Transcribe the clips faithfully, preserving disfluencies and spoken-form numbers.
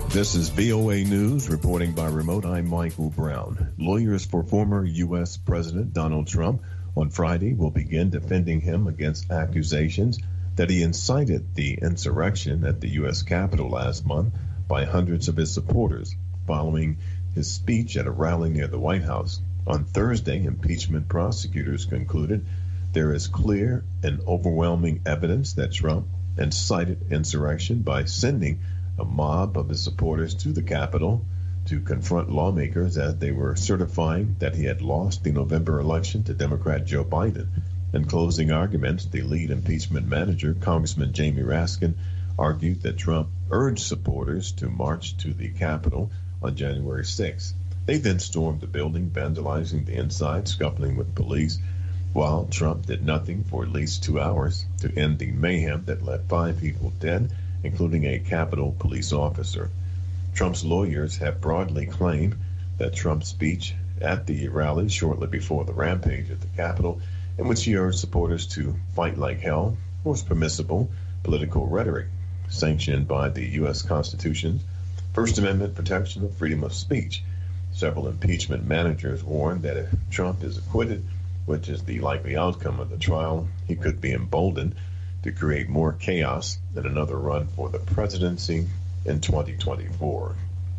This is V O A News, reporting by remote. I'm Michael Brown. Lawyers for former U S President Donald Trump on Friday will begin defending him against accusations that he incited the insurrection at the U S Capitol last month by hundreds of his supporters following his speech at a rally near the White House. On Thursday, impeachment prosecutors concluded there is clear and overwhelming evidence that Trump incited insurrection by sending a mob of his supporters to the Capitol to confront lawmakers as they were certifying that he had lost the November election to Democrat Joe Biden. In closing arguments, the lead impeachment manager, Congressman Jamie Raskin, argued that Trump urged supporters to march to the Capitol on January sixth. They then stormed the building, vandalizing the inside, scuffling with police, while Trump did nothing for at least two hours to end the mayhem that left five people dead, including a Capitol police officer. Trump's lawyers have broadly claimed that Trump's speech at the rally shortly before the rampage at the Capitol, in which he urged supporters to fight like hell, was permissible political rhetoric sanctioned by the U S Constitution's First Amendment protection of freedom of speech. Several impeachment managers warned that if Trump is acquitted, which is the likely outcome of the trial, he could be emboldened to create more chaos in another run for the presidency in twenty twenty-four.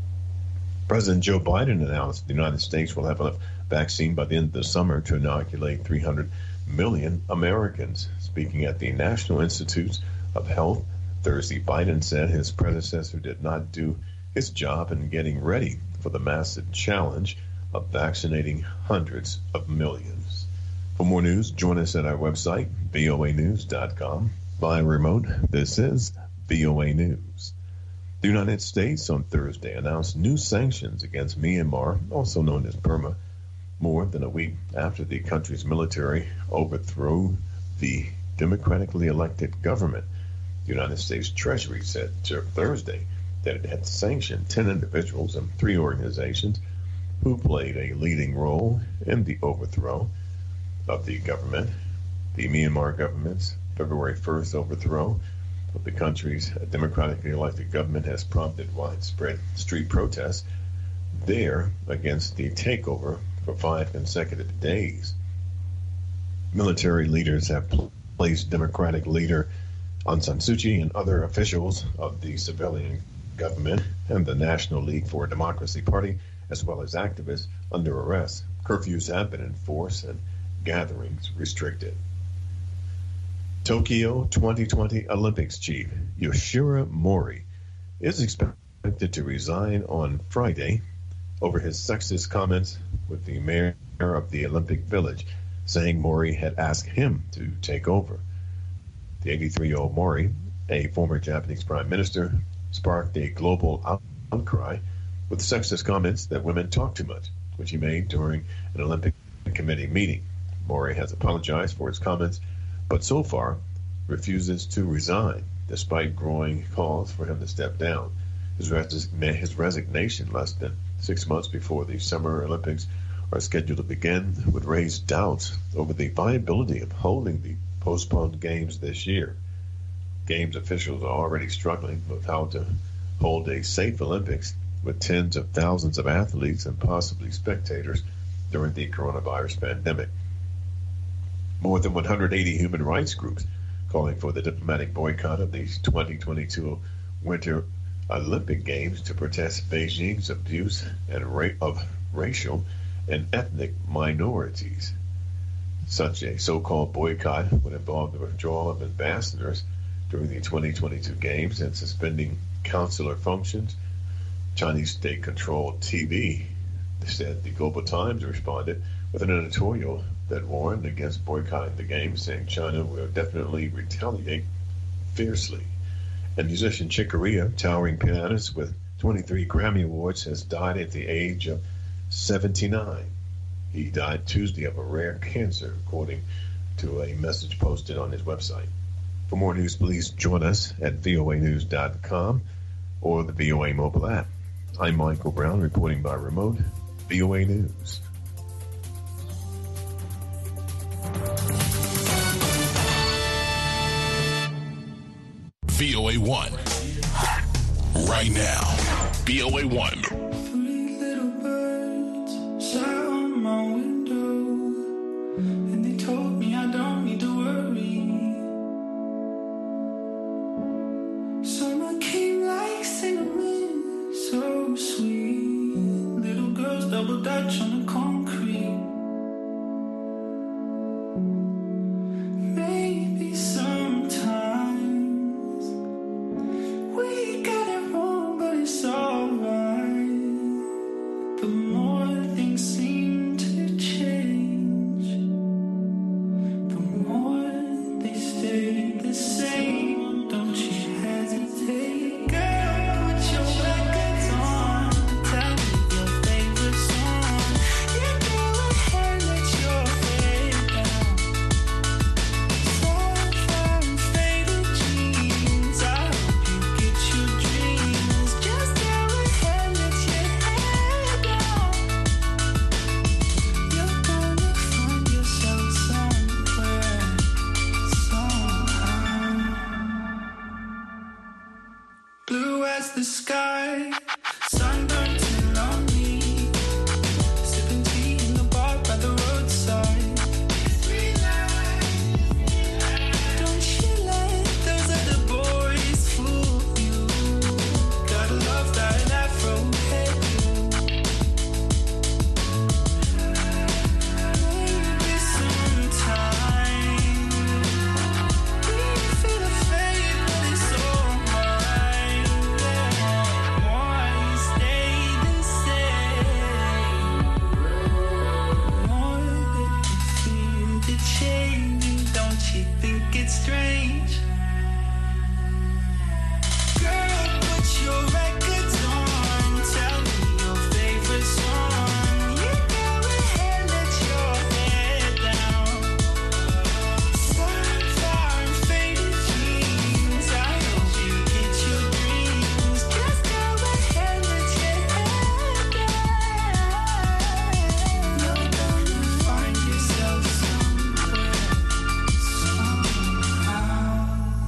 President Joe Biden announced the United States will have enough vaccine by the end of the summer to inoculate three hundred million Americans. Speaking at the National Institutes of Health Thursday, Biden said his predecessor did not do his job in getting ready for the massive challenge of vaccinating hundreds of millions. For more news, join us at our website, V O A news dot com. By remote, this is V O A News. The United States on Thursday announced new sanctions against Myanmar, also known as Burma, more than a week after the country's military overthrew the democratically elected government. The United States Treasury said Thursday that it had sanctioned ten individuals and three organizations who played a leading role in the overthrow of the government. The Myanmar government's February first overthrow of the country's democratically elected government has prompted widespread street protests there against the takeover for five consecutive days. Military leaders have placed Democratic leader Aung San Suu Kyi and other officials of the civilian government and the National League for Democracy Party, as well as activists, under arrest. Curfews have been enforced and gatherings restricted. Tokyo twenty twenty Olympics chief Yoshiro Mori is expected to resign on Friday over his sexist comments with the mayor of the Olympic Village, saying Mori had asked him to take over. The eighty-three-year-old Mori, a former Japanese prime minister, sparked a global outcry with sexist comments that women talk too much, which he made during an Olympic Committee meeting. Mori has apologized for his comments, but so far refuses to resign, despite growing calls for him to step down. His, res- his resignation less than six months before the Summer Olympics are scheduled to begin would raise doubts over the viability of holding the postponed games this year. Games officials are already struggling with how to hold a safe Olympics with tens of thousands of athletes and possibly spectators during the coronavirus pandemic. More than one hundred eighty human rights groups calling for the diplomatic boycott of the twenty twenty-two Winter Olympic Games to protest Beijing's abuse and ra- of racial and ethnic minorities. Such a so-called boycott would involve the withdrawal of ambassadors during the twenty twenty-two Games and suspending consular functions. Chinese state-controlled T V said the Global Times responded with an editorial that warned against boycotting the Games, saying China will definitely retaliate fiercely. And musician Chick Corea, towering pianist with twenty-three Grammy Awards, has died at the age of seventy-nine. He died Tuesday of a rare cancer, according to a message posted on his website. For more news, please join us at V O A news dot com or the V O A mobile app. I'm Michael Brown, reporting by remote, V O A News. V O A one. Right now. V O A one. Three little birds sat on my window, and they told me I don't need to worry. Summer came like cinnamon, so sweet. Little girls double dutch on the concrete. Maybe sometimes we got it wrong, but it's alright. The more things seem to change, the more they stay the same. Don't you hesitate, girl, put your records on. Tell me your favorite song. You go ahead, let your head down. Sapphire and faded jeans, I hope you get your dreams. Just go ahead, let your head down. You're gonna find yourself somewhere, somehow. Blue as the sky, sunburned and lonely, sipping tea in the bar by the roadside. Don't you let those other boys fool you. Gotta love that Afro hairdo. Maybe sometime we feel the fade, but it's alright. Yeah. More stay the same. More that you feel the change. Don't you think it's strange? Girl, put your records on. Tell me your favorite song. You go ahead, let your head down. Sapphire and faded jeans, I hope you get your dreams. Just go ahead, let your head down. You're gonna find yourself somewhere, somehow.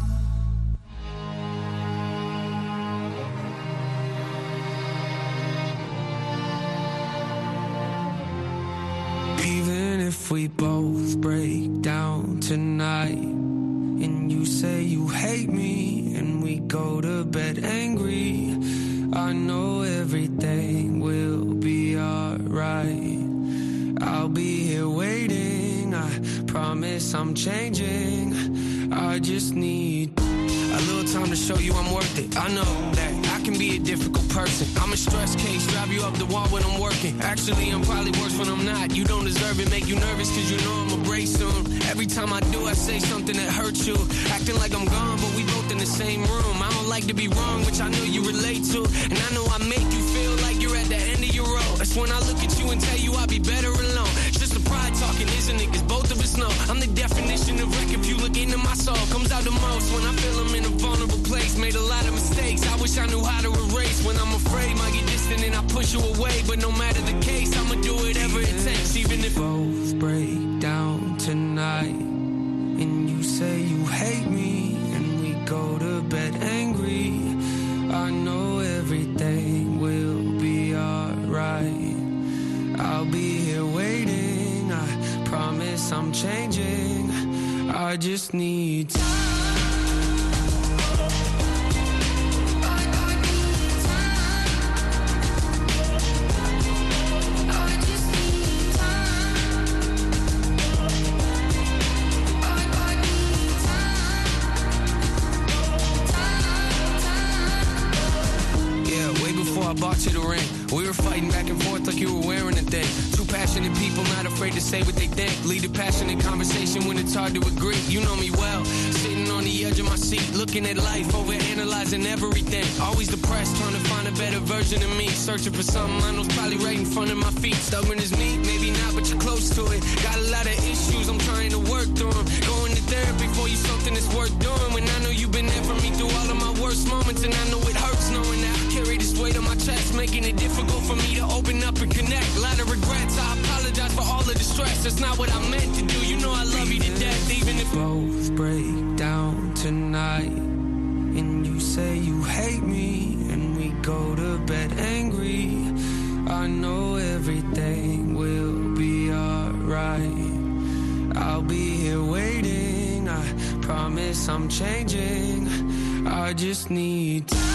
Even if we both break down tonight, and you say you hate me, and we go to bed angry, I know everything will be alright. I'll be here waiting, I promise I'm changing. I just need a little time to show you I'm worth it. I know that I can be a difficult person. I'm a stress case, drive you up the wall when I'm working. Actually, I'm probably worse when I'm not. You don't deserve it, make you nervous cause you know I'm a break soon. Every time I do, I say something that hurts you. Acting like I'm gone, but we both in the same room. I don't like to be wrong, which I know you relate to. And I know I make you feel like you're at the end of your road. That's when I look at you and tell you I'll be better alone. It's just the pride talking, isn't it? Cause both of us know I'm the definition of wreck. If you look into my soul, comes out the most when I feel I'm in a vulnerable place. Made a lot of mistakes, I wish I knew how to erase. When I'm afraid, might get distant and I push you away. But no matter the case, I'ma do whatever it takes. Even if both break down tonight, and you say you hate me, and we go to bed angry, I know everything will be alright. I'll be here waiting, I promise I'm changing. I just need time. I bought you the ring. We were fighting back and forth like you were wearing a thing. Two passionate people not afraid to say what they think. Lead a passionate conversation when it's hard to agree. You know me well, sitting on the edge of my seat, looking at life, over analyzing everything. Always depressed, trying to find a better version of me. Searching for something I know's probably right in front of my feet. Stubborn as me, maybe not, but you're close to it. Got a lot of issues, I'm trying to work through them. Going to therapy for you, something that's worth doing. When I know you've been there for me through all of my worst moments, and I know it hurts knowing that I carry this weight on my chest, making it difficult for me to open up and connect. A lot of regrets, I apologize for all of the stress. That's not what I meant to do. You know I love you to death, even if both break down tonight, and you say you hate me, and we go to bed promise I'm changing. I just need time.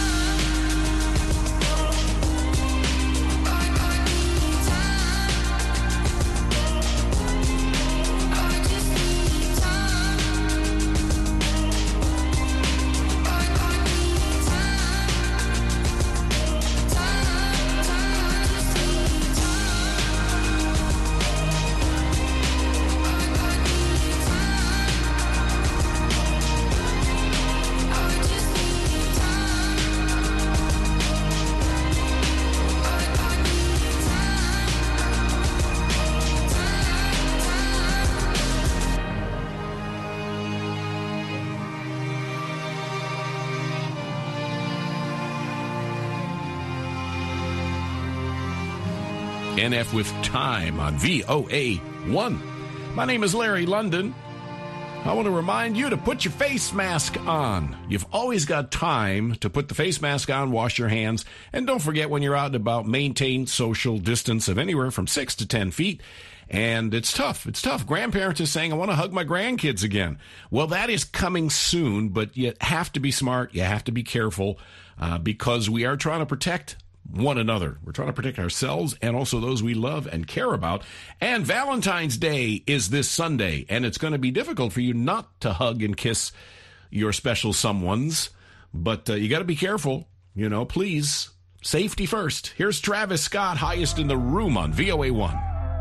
N F with Time on V O A one. My name is Larry London. I want to remind you to put your face mask on. You've always got time to put the face mask on, wash your hands, and don't forget when you're out and about, maintain social distance of anywhere from six to ten feet. And it's tough. It's tough. Grandparents are saying, I want to hug my grandkids again. Well, that is coming soon, but you have to be smart. You have to be careful uh, because we are trying to protect one another. We're trying to protect ourselves and also those we love and care about. And Valentine's Day is this Sunday, and it's going to be difficult for you not to hug and kiss your special someones, but uh, you got to be careful. You know, please, safety first. Here's Travis Scott, Highest in the Room on V O A one.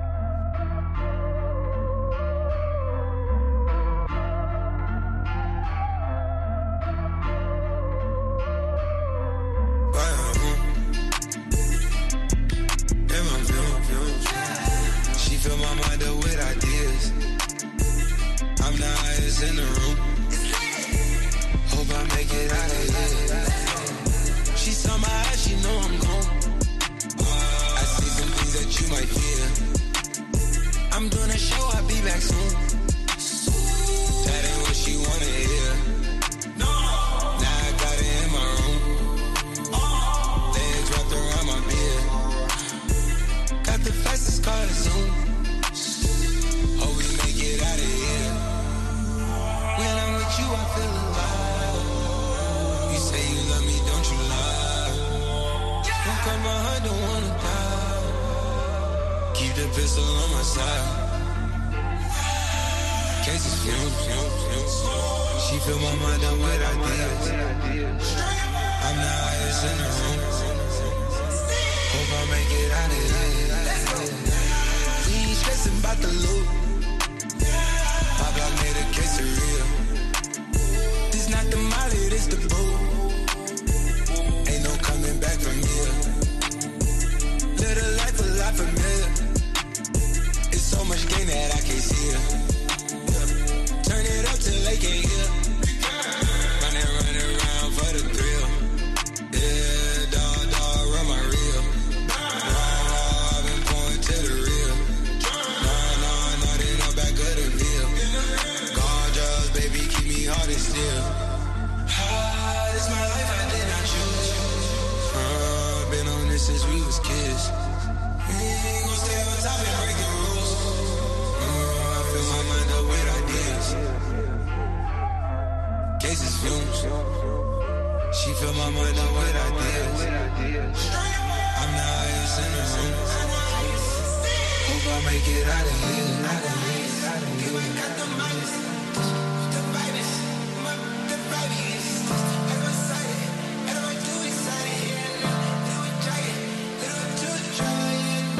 In the room, hope I make it out of here. She saw my eyes, she know I'm gone. I see some things that you might fear. I'm doing a show, I'll be back soon. That ain't what she wanna hear. No. Now I got it in my room. Legs wrapped around my beard. Got the fastest car to Zoom. Hope we make it out of here. When I'm with you, I feel alive. You say you love me, don't you lie? Don't cut my heart, don't wanna die. Keep the pistol on my side. Cases fumes, fumes, fumes. She fill my mind up with ideas. I'm the highest in the room. Hope I make it out of here. We ain't stressing about the loot. My block made a case of real. This not the molly, this the boo. Ain't no coming back from here. Live a life a lot familiar. It's so much gain that I can't see it. Turn it up till they can't hear. Running, running around for the thrill. Yeah, dog, dog, run my reel. Raw, I've been pouring to the real. Nah, nah, nah, they know back of the veil. Gorgeous, baby, keep me hard and still. Ah, it's my life, I did not choose. Uh, been on this since we was kids. We ain't gon' stay on top and break the rules. Uh, I fill my mind up with ideas. Cases fumes. She fill my mind up with ideas. I'm the highest in the room. Hope I make it out of here. Out of here. Out of here. You ain't got the minus. The virus. The virus. I'm excited. And I'm too excited. Little bit giant. Little bit too giant.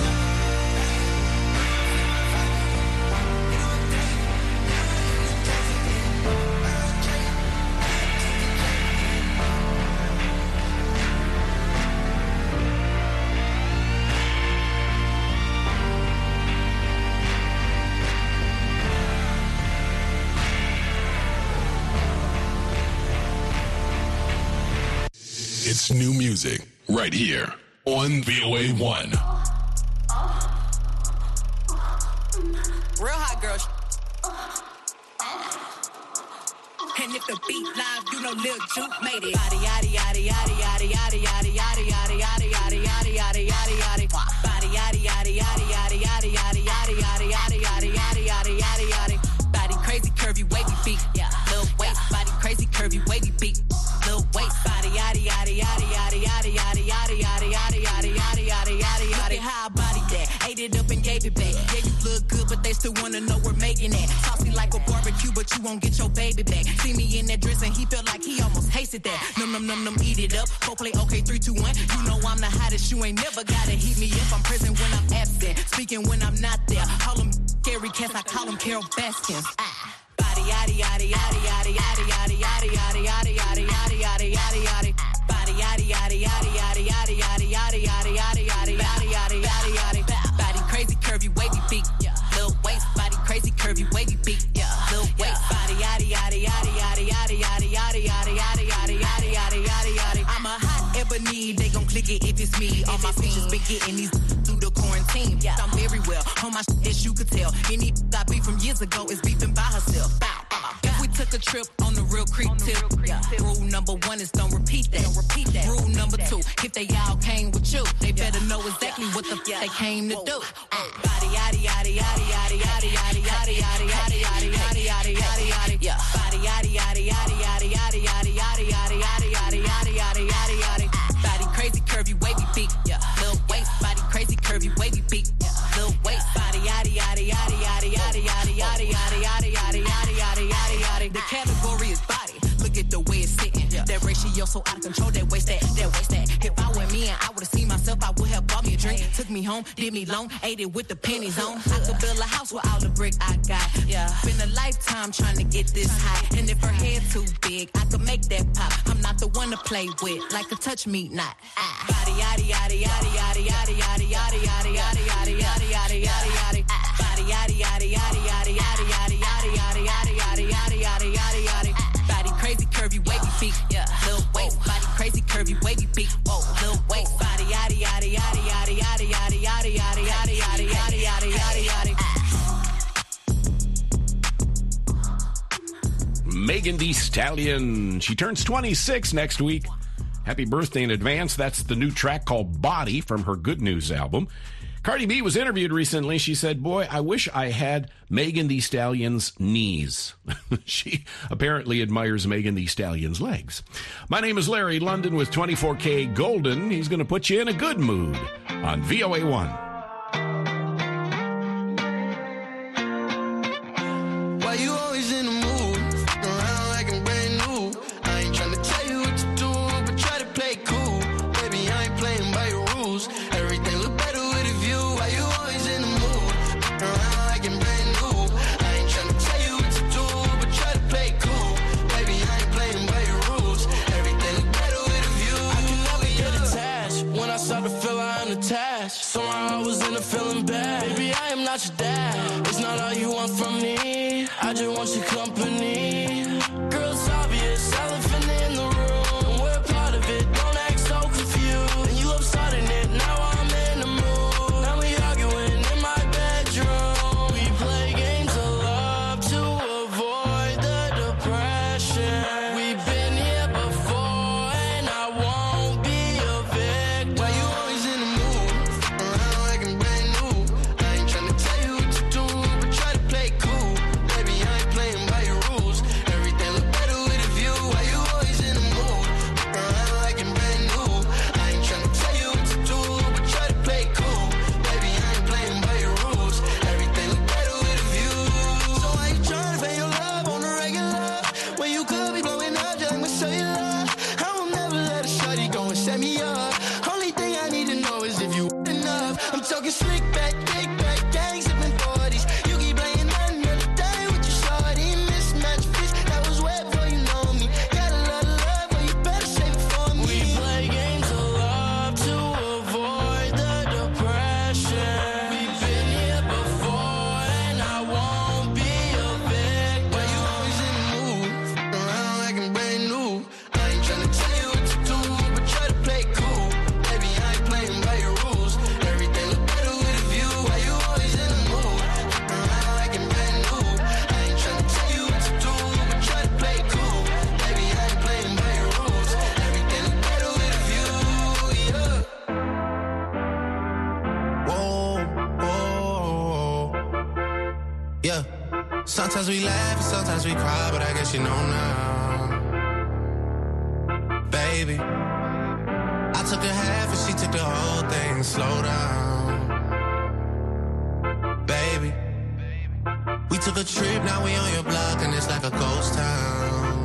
It's new music right here on V O A one. Real hot girl. And if the beat live, you know Lil Juke made it. Yaddy yaddy yaddy yaddy yaddy yaddy yaddy yaddy yaddy yaddy yaddy yaddy yaddy yaddy yaddy. Body yaddy yaddy yaddy yaddy yaddy yaddy yaddy yaddy yaddy yaddy yaddy yaddy yaddy yaddy. Body crazy, curvy, wavy feet. Yeah, Lil Wayne. still wanna know where Megan at. Saucy like a barbecue, but you won't get your baby back. See me in that dress and he felt like he almost hasted that. Num num num num, eat it up. Go play okay, three, two, one. You know I'm the hottest. You ain't never gotta heat me if I'm present when I'm absent. Speaking when I'm not there. Call them scary cats, I call them Carol Baskins. Ah. Body yaddy yaddy yaddy yaddy yaddy yaddy yaddy yaddy yaddy yaddy yaddy yaddy yaddy yaddy. Body yaddy yaddy yaddy yaddy yaddy yaddy yaddy yaddy yaddy yaddy yaddy yaddy yaddy yaddy. Body crazy curvy wavy beat. Little waist, body crazy curvy wavy beat. Little waist, body yaddy yaddy yaddy yaddy yaddy yaddy yaddy yaddy yaddy yaddy yaddy yaddy yaddy yaddy. I'm a hot ebony, they gon' click it if it's me. All my features been getting these through the quarantine. I'm very well on my shit, as you could tell. Any got beef from years ago is beefing by herself. If we took a trip on the real creep tip, yeah. Rule number one is don't repeat that. Don't repeat that. Rule number two, if they all came with you, they better know exactly what the f- they came to do. Body yaddy yaddy yaddy yaddy yaddy yaddy yaddy yaddy yaddy yaddy yaddy yaddy yaddy yaddy. Yeah. Body yaddy yaddy yaddy yaddy yaddy yaddy yaddy yaddy yaddy yaddy yaddy yaddy yaddy yaddy. Body crazy curvy wavy beat. Yeah. Little waist, body crazy curvy wavy beat. Little waist, body yaddy yaddy yaddy yaddy yaddy yaddy yaddy yaddy yaddy yaddy yaddy yaddy yaddy yaddy. The category is body. Look at the way it's sitting. That ratio so out of control. That waist that, that waist that. If I were me and I would've seen myself, I would have bought me a drink. Took me home, did me long, ate it with the pennies on. I could build a house with all the brick I got. Yeah, been a lifetime trying to get this high. And if her head too big, I could make that pop. I'm not the one to play with, like a touch me not. Ah. Body yaddy yaddy yaddy yaddy yaddy yaddy yaddy yaddy yaddy yaddy yaddy yaddy yaddy yaddy. Body yaddy yaddy yaddy yaddy yaddy yaddy yaddy yaddy yaddy yaddy yaddy yaddy yaddy yaddy. Body crazy curvy wavy feet. Yeah, little waist. Body crazy curvy wavy feet. Whoa, little waist. Body yaddy yaddy yaddy yaddy yaddy yaddy yaddy yaddy yaddy yaddy yaddy yaddy yaddy yaddy. Megan Thee Stallion. She turns twenty-six next week. Happy birthday in advance. That's the new track called Body from her Good News album. Cardi B was interviewed recently. She said, boy, I wish I had Megan Thee Stallion's knees. She apparently admires Megan Thee Stallion's legs. My name is Larry London with twenty-four K Golden. He's going to put you in a good mood on V O A one. Why you always in the mood? Around like I'm brand new. I ain't trying to tell you what to do, but try to play cool. Baby, I ain't playing by your rules. Everything look better with a view. Why you always in the mood? Around like I'm brand new. I ain't trying to tell you what to do, but try to play cool. Baby, I ain't playing by your rules. Everything look better with a view. I can never get attached. When I start to feel I'm attached, somehow I was in a feeling bad. Baby, I am not your dad. It's not all you want from me. I just want your company. Girl, it's obvious, elephant in the room. We're part of it, don't act so confused. And you love starting it, now I'm in the mood. Now we arguing in my bedroom. We play games of love to avoid the depression. We've been here before and I won't be a victim. Why you always in the mood? Around like I'm brand new. I ain't trying to tell you what to do, but try to play cool. Baby, I ain't playing by your rules. Everything look better with a view. Why you always in the mood? Around like I'm brand new. I ain't trying to tell you what to do, but try to play cool. Baby, I ain't playing by your rules. Everything look better with a view. So why you trying to pay your love on the regular when you could be blowing up just like my cellular? I will never let a shawty go and set me up. Only thing I need to know is if you enough. I'm talking slick back, kick back, gang sipping forties. You keep playing another day with your shawty. Mismatch fish, that was wet before you know me. Got a lot of love, but you better save it for me. We play games of love to avoid the depression. We've been here before and I won't be a victim. Why you always in the mood? Around like I'm brand new. I ain't trying to tell you what to do, but try to play cool. Baby, I ain't playing by your rules. Everything look better with a view. Why you always in the mood? Around like I'm brand new. I ain't trying to tell you what to do, but try to play cool. Baby, I ain't playing by your rules. Everything look better with a view, yeah. Whoa, whoa, yeah. Sometimes we laugh and sometimes we cry, but I guess you know now, baby. I took a half and she took the whole thing. Slow down, baby. We took a trip, now we on your block, and it's like a ghost town.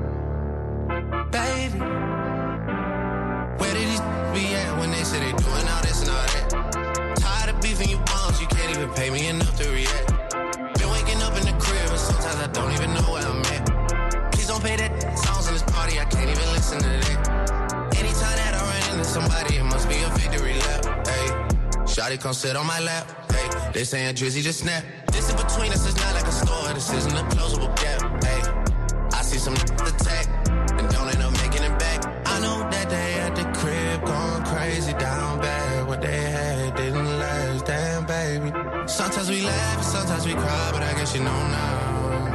Baby, where did these be at when they say they doing all this and all that? Tired of beefing you bums, you can't even pay me enough to react. Been waking up in the crib, and sometimes I don't even know where I'm at. Please don't pay that songs in this party, I can't even listen to that. Anytime that I run into somebody, it must be a victory lap. Hey, shawty come sit on my lap. Hey, they saying Drizzy just snap. This in between us is not like a store, this isn't a closable gap. Hey, I see some attack and don't end up making it back. I know that they at the crib going crazy down bad. What they had didn't last, damn baby. Sometimes we laugh and sometimes we cry, but I guess you know now.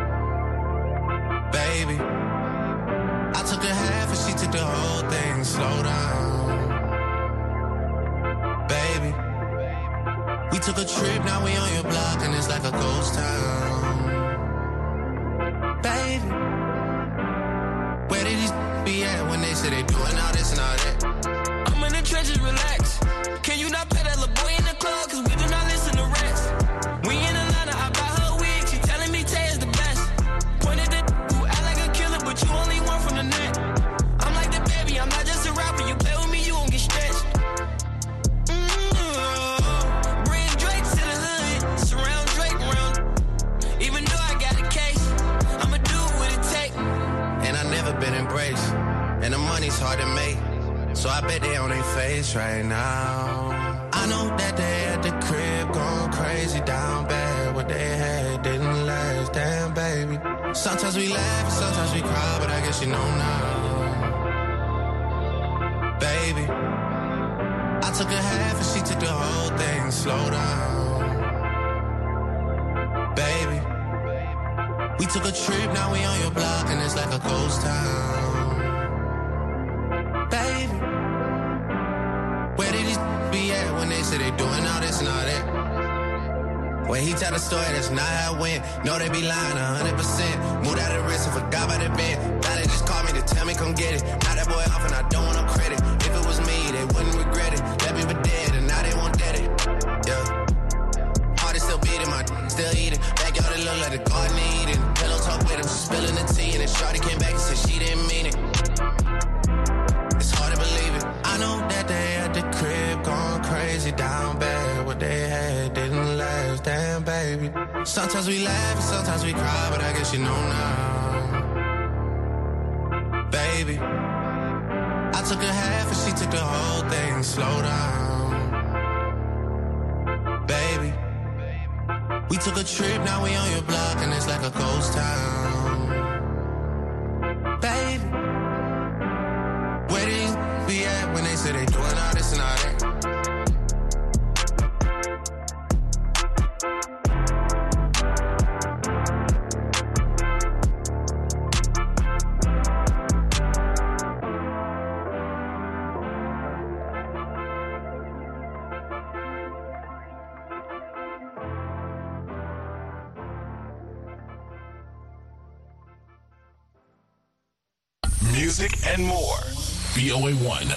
Baby, I took a half and she took the whole thing. Slow down, baby. We took a trip, now we on your block, and it's like a ghost town. Baby, where did these be at when they say they doing all this and all that? I'm in the trenches, relax. Can you not pay that little boy in the club? Cause we do not listen to rest. We in Atlanta, I buy her wig. She telling me Tay is the best. Pointed at who act like a killer, but you only one from the net. I'm like the baby, I'm not just a rapper. You play with me, you won't get stretched. Mm-hmm. Bring Drake to the hood. Surround Drake around. Even though I got a case, I'ma do what it take. And I never been embraced, and the money's hard to make, so I bet they on their face right now. I know that they at the crib going crazy down bad. What they had didn't last, damn baby. Sometimes we laugh and sometimes we cry, but I guess you know now. Baby, I took a half and she took the whole thing. Slow down, baby. We took a trip, now we on your block, and it's like a ghost town. Baby, where did these be at when they say they doing all this and all that? When he tell the story, that's not how it went. No, they be lying one hundred percent. Moved out of the wrist and forgot about the band. Now they just called me to tell me come get it. Now that boy off and I don't want no credit. If it was me, they wouldn't regret it. Left me for dead and now they won't dead it. Yeah. Heart is still beating, my still eating. Backyard it look like the garden eating. Pillow talk with him, spilling the tea. And then shawty came back and said she didn't mean it. It's hard to believe it. I know that they at the crib going crazy down bad. What they had didn't last, damn baby. Sometimes we laugh and sometimes we cry, but I guess you know now. Baby, I took a half and she took the whole thing. Slow down, baby. We took a trip, now we on your block, and it's like a ghost town. Baby, where these be at when they say they doing all this and all that? Music and more. V O A one.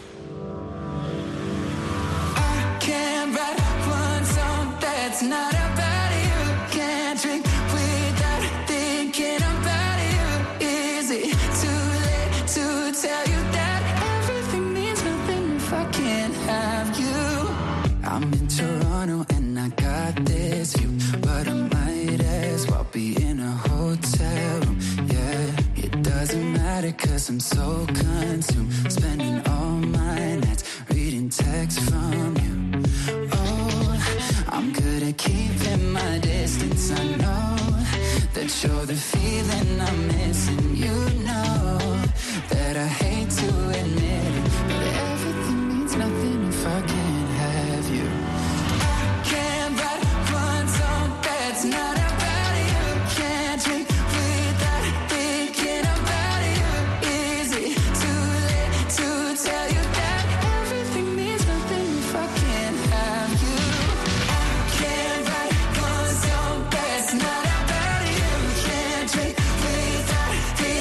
I can't write one song that's not about you. Can't drink without thinking about you. Is it too late to tell you that everything means nothing if I can't have you? I'm in Toronto and I got this view, but I might as well be in a hotel room. Yeah, it doesn't matter cause I'm so consumed, spending all my nights reading texts from you. Oh, I'm good at keeping my distance. I know that you're the feeling I'm missing. You know that I hate to admit it, but everything means nothing if I can't have you. I can't write one song that's not about you. Can't drink without thinking about you. Is it too late to tell you that everything means nothing if I can't have you? I can't write one song that's not about you. Can't drink without thinking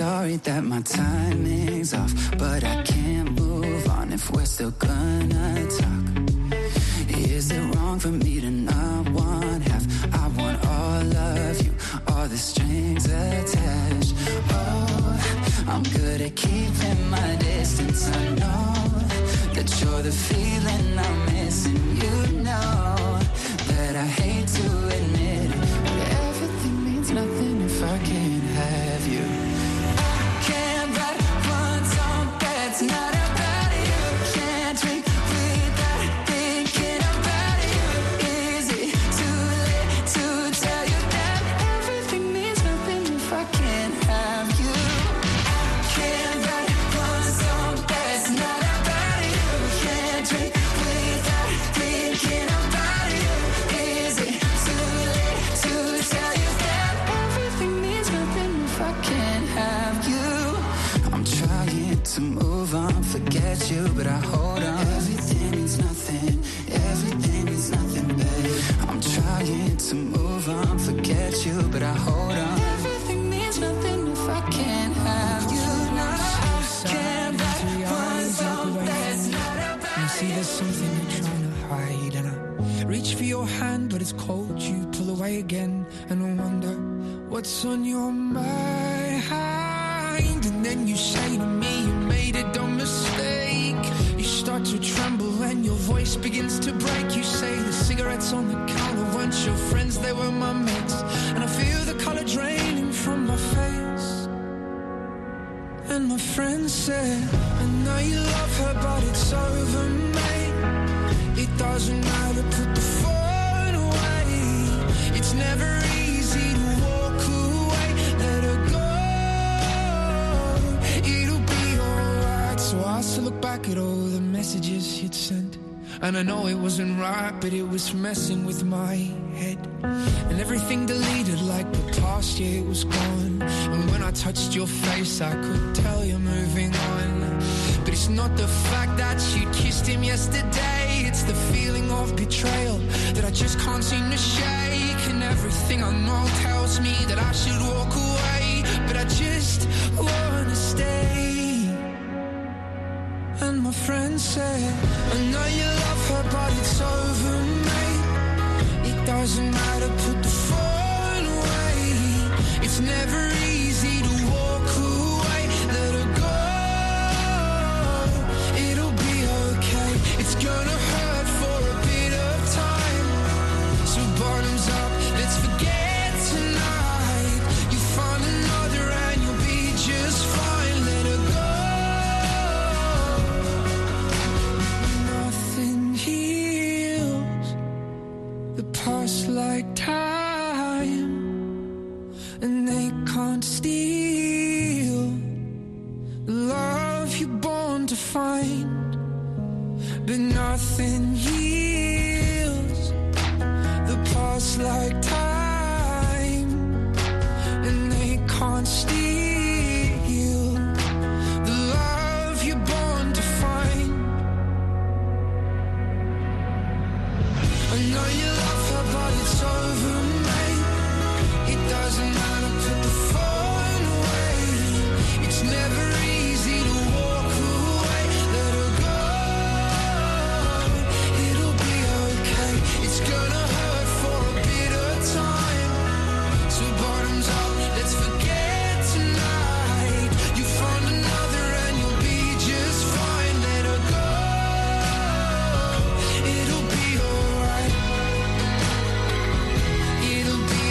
sorry that my timing's off, but I can't move on if we're still gonna talk. Is it wrong for me to not want half? I want all of you, all the strings attached. Oh, I'm good at keeping my distance. I know that you're the feeling I'm missing. You know that I hate to admit it, but everything means nothing if I can't have you. I can't write one song that's not about you. Can't drink without thinking about you. Is it too late to tell you that everything means nothing if I can't have you? I can't write one song that's not about you. Can't drink without thinking about you. Is it too late to tell you that everything means nothing if I can't have you? I'm trying to move on, forget you, but I hold on. Everything means nothing, everything means nothing, babe. I'm trying to move on, forget you, but I hold on. Everything means nothing if I can't have you. No, I can't write one song that's not about You see there's something you're trying to hide, and I reach for your hand, but it's cold. You pull away again, and I wonder what's on your mind. And then you say to me, you made a dumb mistake. You start to tremble and your voice begins to break. You say the cigarettes on the counter weren't your friends, they were my mates. And I feel the color draining from my face. And my friend said, I know you love her, but it's over, mate. It doesn't matter, put the phone away. It's never easy to walk away. Let her go, it'll be alright. So I still look back at all the messages you'd sent, and I know it wasn't right, but it was messing with my head. And everything deleted like the past year was gone. And when I touched your face, I could tell you're moving on. But it's not the fact that you kissed him yesterday, it's the feeling of betrayal that I just can't seem to shake. And everything I know tells me that I should walk away, but I just wanna stay. And my friend said, I know you love her, but it's over, mate. It doesn't matter, put the phone away. It's never easy to walk away. Let her go, it'll be okay. It's gonna hurt for a bit of time. So bottoms up, let's forget tonight. You find another and you'll be just fine. Let her go. Nothing heals the past like time, and they can't steal the love you're born to find. But nothing heals the past like time, and they can't steal the love you're born to find. I know you love her, but it's over, mate. It doesn't matter, put the phone away. It's never easy to walk away. Let her go, it'll be okay. It's gonna hurt for a bit of time. So bottoms up, let's forget tonight. You find another and you'll be just fine. Let her go, it'll be alright. It'll be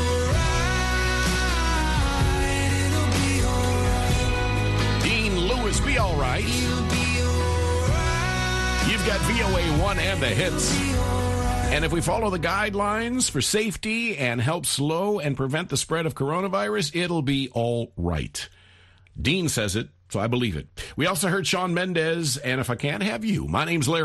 alright. It'll be alright. Dean Lewis, Be All Right. It'll be alright. You've got V O A one and the hits. And if we follow the guidelines for safety and help slow and prevent the spread of coronavirus, it'll be all right. Dean says it, so I believe it. We also heard Shawn Mendes, and If I Can't Have You. My name's Larry.